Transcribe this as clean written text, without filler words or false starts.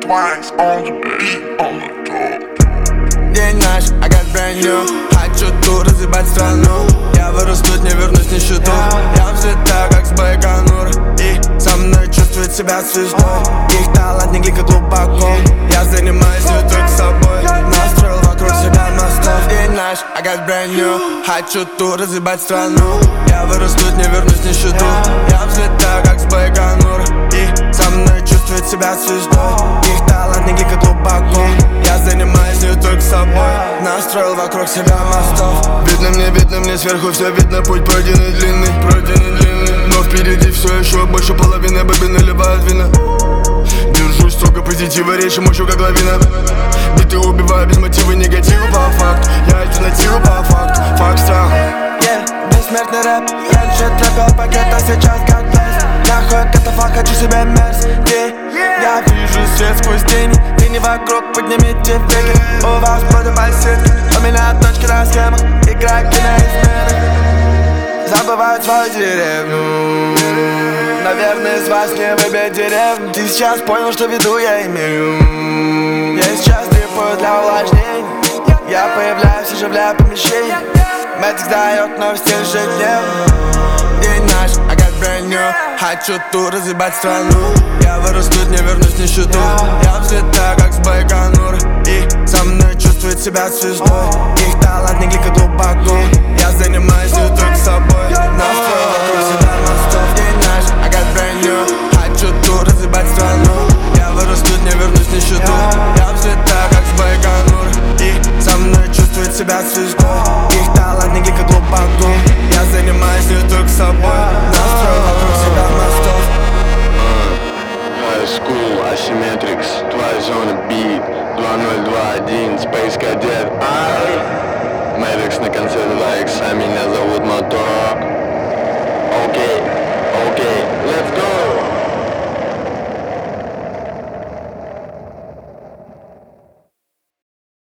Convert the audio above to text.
twice on the beat, on the top. День наш, I got brand new. Хочу тут разъебать страну. Я вырос тут, не вернусь в нищету. Я взлетаю, как с Байконура, и со мной чувствует себя звездой. Их талант не глика глубоко. Я занимаюсь не только собой. Настроил вокруг себя мостов. День наш, I got brand new. Хочу тут разъебать страну. Я вырос тут, не вернусь в нищету. Я взлетаю, как с Байконура, и со мной чувствует себя звездой. Их талант не глика глубоко. Я занимаюсь не только собой. Настроил вокруг себя мостов. Видно мне сверху все видно. Путь пройденный длинный, но впереди все еще больше половины бэби наливают вина. Держусь строго позитива, речи мощу как лавина. Биты убиваю без мотива, негатива по факту. Я альтернатива по факту, факт страх. Бессмертный рэп. Раньше трэпил пакет, а сейчас как блэс. Нахуй катафа, хочу себе мерз. Я вижу свет сквозь тени. Ты не вокруг, поднимите веки. У вас вроде бассетки, у меня точки на схемах. Игроки на изменах забывают свою деревню. Наверное, из вас не выбить деревню. Ты сейчас понял, что виду я имею. Я сейчас трепаю для увлажнения. Я появляюсь, оживляю помещение. Мэтик дает новости ежедневно. День наш, I got brand new. Хочу тут разъебать страну. Я вырос тут, не вернусь в нищету. Я взлетаю, как с Байконура, и со мной чувствует себя звездой. Их талант не глика глубоко. Я занимаюсь не только собой. Настроил вокруг себя мостов. День наш, I got brand new. Хочу тут разъебать страну. Я вырос тут, не вернусь в нищету. Я взлетаю, как с Байконура, и со мной чувствует себя звездой. Их талант не глика глубоко. Я занимаюсь не только собой. Настроил вокруг себя мостов. High School, Asymmetrics, Twice on the Beat, 2021, Space Cadet. Matrix на конце 2 икса, меня зовут Мотор.